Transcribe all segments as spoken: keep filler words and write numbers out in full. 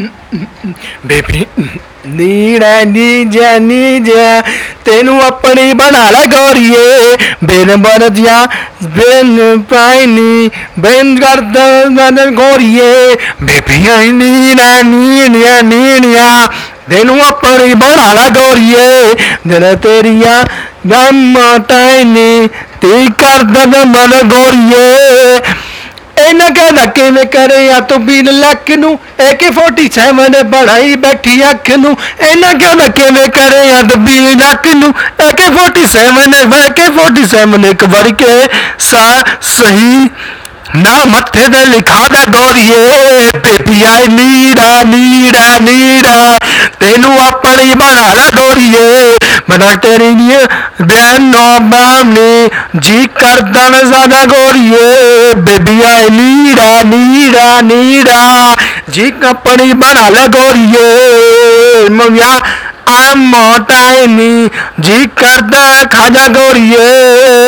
Baby ਨੀੜਾ ਨੀਜਾ ਨੀਜਾ ਤੈਨੂੰ ਆਪਣੀ ਬਣਾ ਲੈ ਗੋਰੀਏ ਬਿਨ ਬਰਦਿਆ ਬਿਨ ਪਾਇਨੀ ਬਿਨ ਕਰਦਾ ਮਨ ਗੋਰੀਏ ਬੇਬੀ ਆਈ ਨੀੜਾ ਨੀੜਿਆ ਨੀੜਿਆ ਤੈਨੂੰ ਆਪਣੀ ਬਣਾ ਲੈ ਗੋਰੀਏ ਦਿਨ ਤੇਰੀਆਂ ਗਮ ਟਾਈਨੀ ਤੀ ਕਰਦਾ ਮਨ ਗੋਰੀਏ ਇਹਨਾਂ ਕਹਿੰਦਾ ਕਿਵੇਂ ਕਰੇ ਆ ਤੂੰ ਬੀਨ ਲੱਕ ਨੂੰ ਏ ਕੇ ਫੋਰਟੀ ਸੈਵਨ ਬਣਾਈ ਬੈਠੀ ਅੱਖ ਨੂੰ ਇਹਨਾਂ ਕਹਿੰਦਾ ਕਿਵੇਂ ਕਰੇ ਆ ਤੂੰ ਬੀਨ ਲੱਕ ਨੂੰ ਏ ਕੇ ਫੋਰਟੀ ਸੈਵਨ ਵੇ ਕੇ ਫੋਰਟੀ ਸੈਵਨ ਇੱਕ ਵਾਰ ਕੇ ਸਾ ਸਹੀ ਨਾ ਮੱਥੇ ਤੇ ਲਿਖਾ ਦਾ ਗੋਰੀਏ ਬੇਬੀ ਆਈ ਨੀੜਾ ਨੀੜਾ ਨੀੜਾ ਤੈਨੂੰ ਆਪਣੀ ਬਣਾ ਲੈ ਗੋਰੀਏ ਬਣਾ ਤੇਰੀ ਨੀ ਬੈਨੋ ਬਾਮਨੀ ਜੀ ਕਰਦਾ ਨਾ ਜ਼ਿਆਦਾ ਗੋਰੀਏ ਬੇਬੀ ਆਈ ਨੀੜਾ ਨੀੜਾ ਨੀੜਾ ਜੀ ਆਪਣੀ ਬਣਾ ਲੈ ਗੋਰੀਏ ਮੰਗਿਆ ਆਮ ਮੋਟਾਈ ਜੀ ਕਰਦਾ ਖਾਜਾ ਗੋਰੀਏ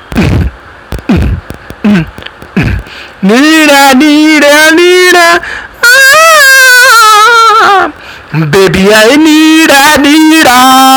ਨੀੜਾ ਨੀੜਾ ਨੀੜਾ ਬੇਬੀ ਆਈ ਨੀੜਾ ਨੀੜਾ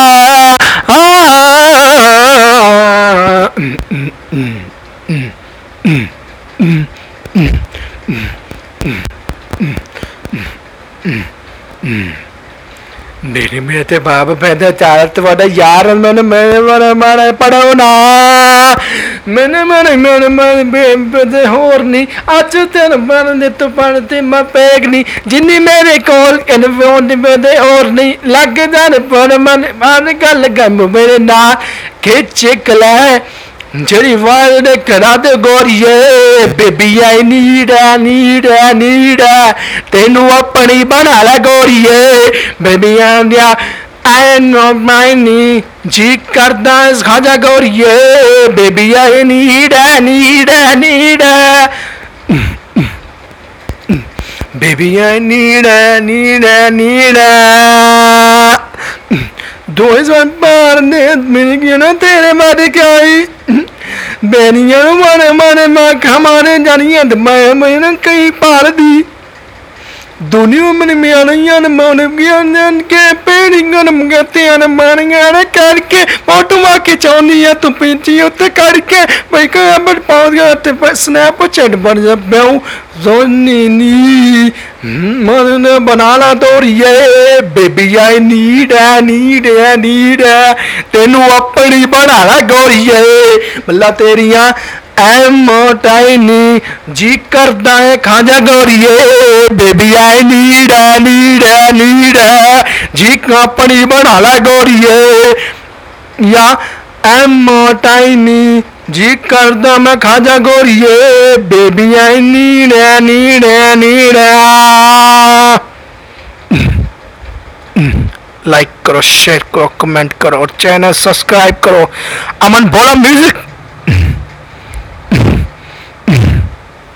ਮੇਰੇ ਮੇਰੇ ਤੇ ਬਾਪ ਪੈਦਾ ਚਾਰ ਤੁਹਾਡਾ ਯਾਰ ਮੈਨੂੰ ਮੇਰੇ ਮਨ ਮਾਰੇ ਪੜੋ ਨਾ ਮੈਨੇ ਮਨ ਮਨ ਮਨ ਬੇ ਹੋਰ ਨਹੀਂ ਅੱਜ ਤੈਨੂੰ ਮਨ ਦੇ ਤੂੰ ਪਣ ਤੇ ਮੈਂ ਪੈਗ ਨਹੀਂ ਜਿੰਨੀ ਮੇਰੇ ਕੋਲ ਇਨਵੋਨ ਦੇ ਹੋਰ ਨਹੀਂ ਲੱਗ ਜਾਣ ਪਰ ਮਨ ਮਨ ਗੱਲ ਗਮ ਮੇਰੇ ਨਾਲ ਖਿੱਚ ਕਲੇ ਜਿਹੜੀ ਵਾਲ ਦੇ ਕਰਾ ਦੇ ਗੋਰੀਏ ਬੇਬੀ ਆਈ ਨੀੜਾ ਨੀੜਾ ਨੀੜਾ ਤੈਨੂੰ ਆਪਣੀ ਬਣਾ ਲੈ ਗੋਰੀਏ ਬੇਬੀ ਆਂਦਿਆ I know my knee ਜੀ ਕਰਦਾ ਇਸ ਖਾਜਾ ਗੋਰੀਏ ਬੇਬੀ ਆਈ ਨੀੜਾ ਨੀੜਾ ਨੀੜਾ ਬੇਬੀ ਆਈ ਨੀੜਾ ਨੀੜਾ ਨੀੜਾ ਦੋ ਹਜ਼ਾਰ ਬਾਰ ਨੇ ਮਿਲ ਗਿਆ ਨਾ ਤੇਰੇ ਮਾਰੇ ਕਿਆਈ ਬੇਨੀਆਂ ਮਾਰੇ ਮਾਰੇ ਮਾਂ ਖਮਾਰੇ ਜਾਨੀਆਂ ਤੇ ਮੈਂ ਮੈਨੂੰ ਕਈ ਪਾਲਦੀ ਦੁਨੀਆ ਮਨ ਮਿਆਣੀਆਂ ਨੇ ਮਨ ਗਿਆਨ ਕੇ ਪੇੜੀਆਂ ਨੇ ਗਤਿਆਂ ਮਾਰੀਆਂ ਨੇ ਕਰਕੇ ਫੋਟੋਆਂ ਖਿਚਾਉਣੀਆਂ ਤੂੰ ਪਿੰਚੀ ਉੱਤੇ ਕਰਕੇ ਬਈ ਕਾ ਬੜ ਪਾਉ ਗਿਆ ਤੇ ਸਨੈਪ ਚੈਟ ਬਣ ਜਾ ਬਿਉ ਜ਼ੋਨੀ ਨੀ ਮਨ ਨੇ ਬਣਾ ਲਾ ਤੋਰੀਏ ਬੇਬੀ ਆਈ ਨੀੜਾ ਨੀੜਾ ਨੀੜਾ ਤੈਨੂੰ ਆਪਣੀ ਬਣਾ ਲਾ ਗੋਰੀਏ ਬੱਲਾ ਤੇਰੀਆਂ ਐ ਮੋਟਾਈ ਨੀ ਜੀ ਕਰਦਾ ਹੈ ਖਾਜਾ ਗੋਰੀਏ ਬੇਬੀ ਆਈ ਨੀੜਾ ਨੀੜਾ ਨੀੜਾ ਜੀ ਆਪਣੀ ਬਣਾ ਲੈ ਗੋਰੀਏ ਯਾ ਐ ਮੋਟਾਈ ਨੀ ਜੀ ਕਰਦਾ ਮੈਂ ਖਾਜਾ ਗੋਰੀਏ ਬੇਬੀ ਆਈ ਨੀੜਾ ਨੀੜਾ ਨੀੜਾ लाइक करो शेयर करो कमेंट करो और चैनल सब्सक्राइब करो अमन भोला म्यूजिक।